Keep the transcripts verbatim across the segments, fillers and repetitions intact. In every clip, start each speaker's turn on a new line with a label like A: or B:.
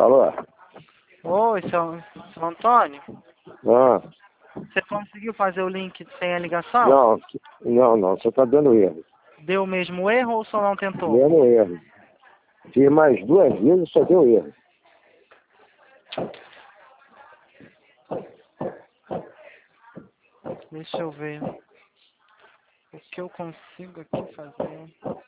A: Alô?
B: Oi, seu, seu Antônio.
A: Ah,
B: Você conseguiu fazer o link sem a ligação?
A: não, não, não, você está dando erro.
B: Deu o mesmo erro ou só não tentou?
A: Dando erro. Fiz mais duas vezes e só deu erro.
B: Deixa eu ver. O que eu consigo aqui fazer?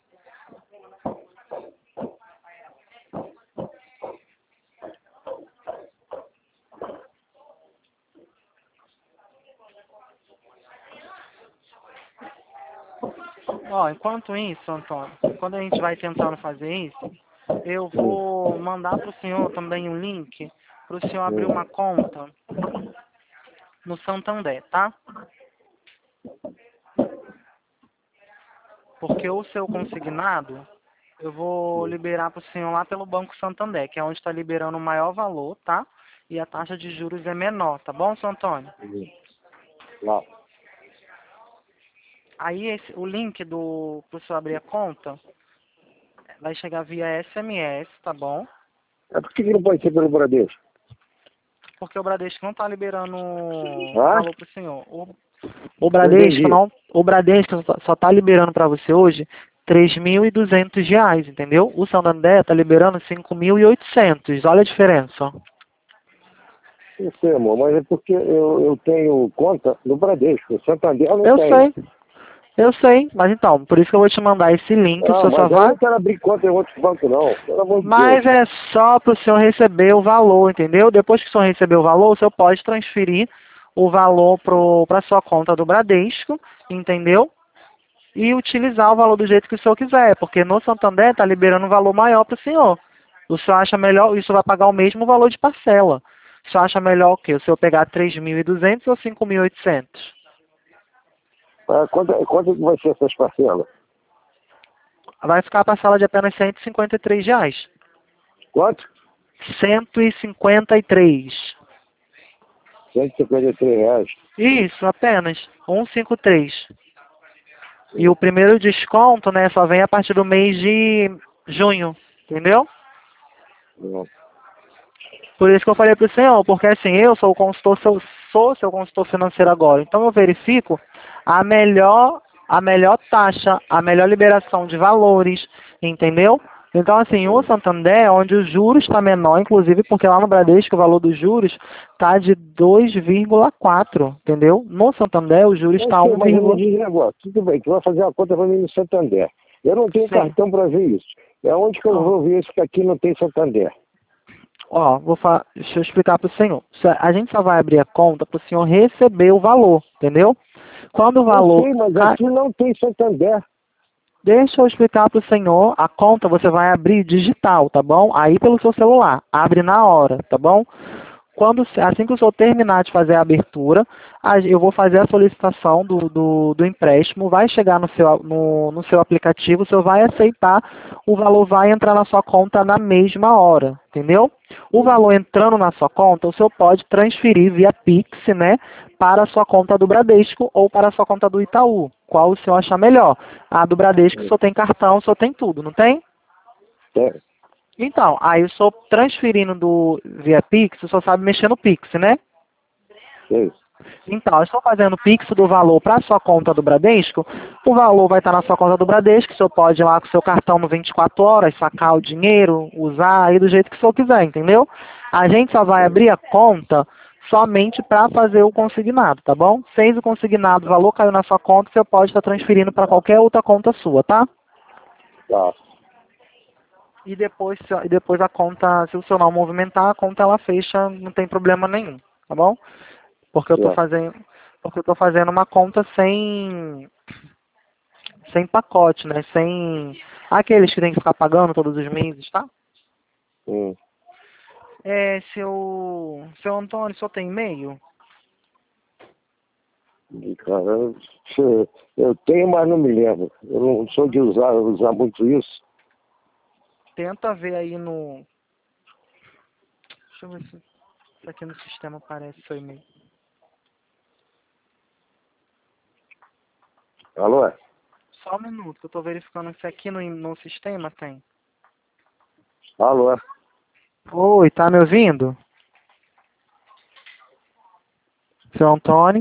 B: Ó, enquanto isso, Antônio, quando a gente vai tentando fazer isso, eu vou mandar para o senhor também um link para o senhor abrir uma conta no Santander, tá? Porque o seu consignado, eu vou liberar para o senhor lá pelo Banco Santander, que é onde está liberando o maior valor, tá? E a taxa de juros é menor, tá bom, seu Antônio?
A: Lá.
B: Aí esse, o link do para o senhor abrir a conta vai chegar via S M S, tá bom?
A: É por que que não pode ser pelo Bradesco?
B: Porque o Bradesco não está liberando
A: Hã?
B: valor para o senhor. O, o
A: Não
B: Bradesco
A: entendi.
B: não, o Bradesco só está liberando para você hoje três mil e duzentos reais, entendeu? O Santander está liberando cinco mil e oitocentos. Olha a diferença.
A: Não sei, amor, mas é porque eu, eu tenho conta no Bradesco. O Santander eu não
B: Eu
A: tenho.
B: sei, eu sei, mas então, por isso que eu vou te mandar esse link, o
A: Ah,
B: senhor só
A: mas eu
B: vai.
A: não quero abrir conta em outro banco, não. Pelo amor de Deus.
B: Mas é só para o senhor receber o valor, entendeu? Depois que o senhor receber o valor, o senhor pode transferir o valor para a sua conta do Bradesco, entendeu? E utilizar o valor do jeito que o senhor quiser, porque no Santander está liberando um valor maior para o senhor. O senhor acha melhor, isso vai pagar o mesmo valor de parcela. O senhor acha melhor o quê? O senhor pegar três mil e duzentos ou cinco mil e oitocentos?
A: Ah, quanto, quanto que vai ser essas parcelas?
B: Vai ficar a parcela de apenas cento e cinquenta e três reais.
A: Quanto?
B: cento e cinquenta e três.
A: cento e cinquenta e três reais.
B: Isso, apenas. cento e cinquenta e três. E o primeiro desconto, né, só vem a partir do mês de junho, entendeu?
A: Não.
B: Por isso que eu falei para o senhor, porque assim, eu sou o consultor, sou, sou seu consultor financeiro agora. Então eu verifico a melhor, a melhor taxa, a melhor liberação de valores, entendeu? Então assim, o Santander, onde o juros está menor, inclusive porque lá no Bradesco o valor dos juros está de dois vírgula quatro, entendeu? No Santander o juros
A: Eu
B: está
A: sei, mas eu me
B: um vírgula cinco.
A: diz um negócio. Tudo bem, tu vai fazer uma conta para mim no Santander. Eu não tenho
B: Sim.
A: cartão para ver isso. É onde que eu
B: Ó,
A: vou ver isso que aqui não tem Santander?
B: ó, vou fa... deixa eu explicar para o senhor. A gente só vai abrir a conta para o senhor receber o valor, entendeu? Quando o
A: Eu
B: valor
A: sei, mas
B: cai...
A: aqui não tem Santander.
B: Deixa eu explicar para o senhor. A conta você vai abrir digital, tá bom? Aí pelo seu celular. Abre na hora, tá bom? Quando, assim que o senhor terminar de fazer a abertura, a- eu vou fazer a solicitação do, do, do empréstimo, vai chegar no seu, no, no seu aplicativo, o senhor vai aceitar, o valor vai entrar na sua conta na mesma hora, entendeu? O valor entrando na sua conta, o senhor pode transferir via Pix, né, para a sua conta do Bradesco ou para a sua conta do Itaú. Qual o senhor achar melhor? A do Bradesco, o senhor tem cartão, o senhor tem tudo, não tem?
A: É,
B: Então, aí eu estou transferindo do via Pix, o senhor sabe mexer no Pix, né?
A: sei.
B: Então, eu estou fazendo o Pix do valor para a sua conta do Bradesco. O valor vai estar na sua conta do Bradesco. O senhor pode ir lá com o seu cartão no vinte e quatro horas, sacar o dinheiro, usar aí do jeito que o senhor quiser, entendeu? A gente só vai abrir a conta somente para fazer o consignado, tá bom? Fez o consignado, o valor caiu na sua conta, você pode estar transferindo para qualquer outra conta sua, tá?
A: Tá.
B: E depois, se- e depois a conta, se o senhor não movimentar, a conta ela fecha, não tem problema nenhum, tá bom? Porque eu tô
A: Certo.
B: fazendo, porque eu tô fazendo uma conta sem, sem pacote, né? Sem aqueles que tem que ficar pagando todos os meses, tá?
A: Hum.
B: É, seu, seu Antônio, só tem e-mail?
A: E, cara, eu, eu tenho, mas não me lembro. Eu não sou de usar, usar muito isso.
B: Tenta ver aí no, deixa eu ver se, se aqui no sistema aparece seu e-mail.
A: Alô?
B: Só um minuto, que eu tô verificando se aqui no, no sistema tem.
A: Alô?
B: Oi, tá me ouvindo? Seu Antônio?